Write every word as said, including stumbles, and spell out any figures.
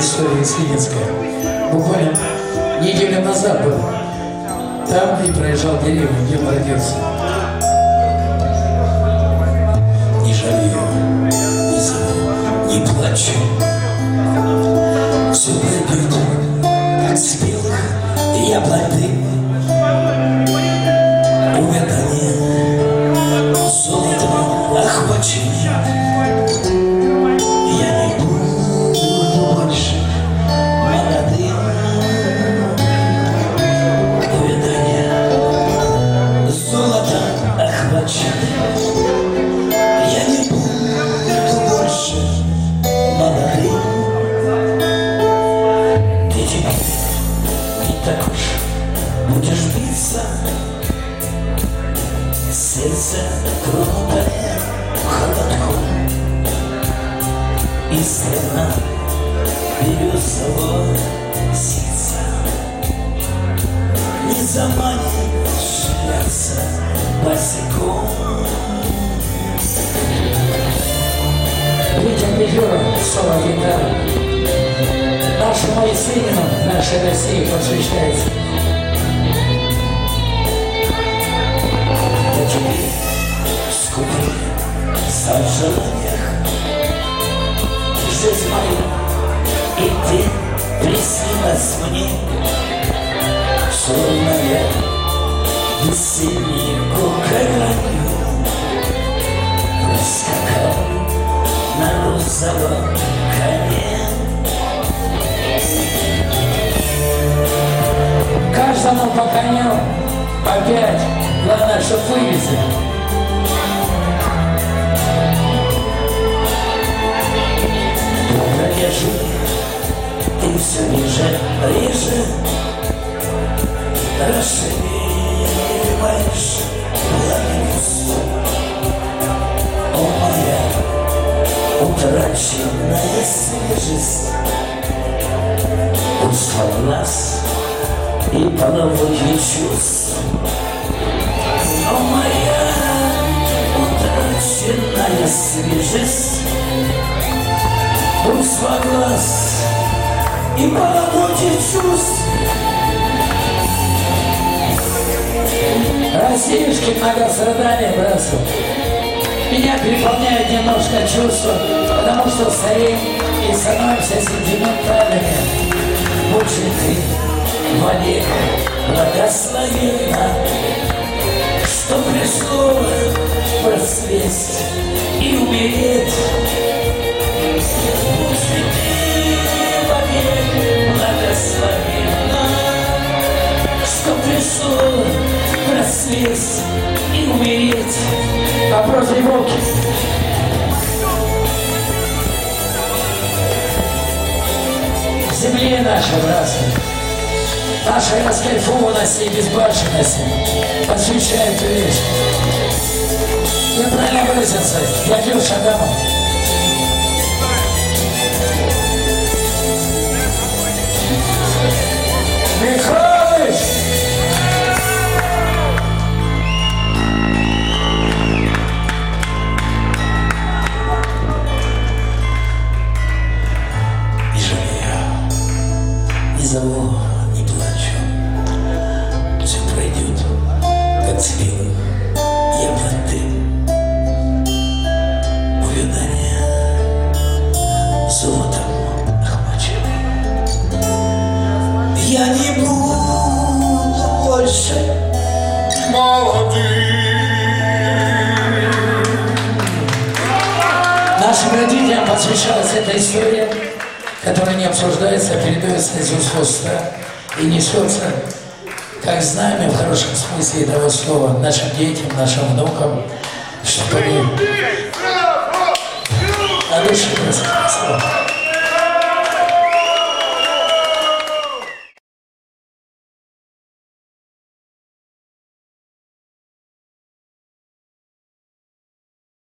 история из Ленинска. Буквально неделю назад был там и проезжал деревню, где он родился. Не жалею, не зову, не плачу. Все пройдет, как спелых яблони. Увядание золотом охвачено. Я не буду больше молодым. Увядание золотом охвачено. Я не буду больше молодым. Ты теперь не так уж будешь биться. Сердце тронутое холодком, и страна березового сица не заманит шляться босиком. Витя Петлюра, соло-гитара. Нашему Есенину, нашей России посвящается. Скупи в желаниях жизнь мою, и ты приснилась мне, словно я весеннюю гранью проскакал на розовом коне. Каждому по коню опять, главное, чтоб вывезли. Ты все ниже, реже расширяешь пламенность. О, моя утраченная свежесть, чувство глаз и половые чувств. О, моя утраченная свежесть, чувство глаз и полноту чувств. Россиюшки многострадания, братцы. Меня переполняет немножко чувство, потому что стареем и становимся сентиментальными. Будь же ты вовек благословенна, что пришло просвесть и умереть. Будь же ты вовек благословенна, что пришло просвесть и умереть. Вопрос тревоги. В земле наша, братцы, наша раскайфованность и безбашенность посвящает вещь. Я правильно выразился, я Леша Адамов. Михалыч! Не жалею, не зову, не плачу. Все пройдет, как спелых яблонь. Увядание золотом охвачено. Я не буду больше молодым. Нашим родителям посвящалась эта история, которая не обсуждается, передается из уст в уста и несется как знамя в хорошем смысле этого слова нашим детям, нашим внукам, чтобы они... А дальше красота.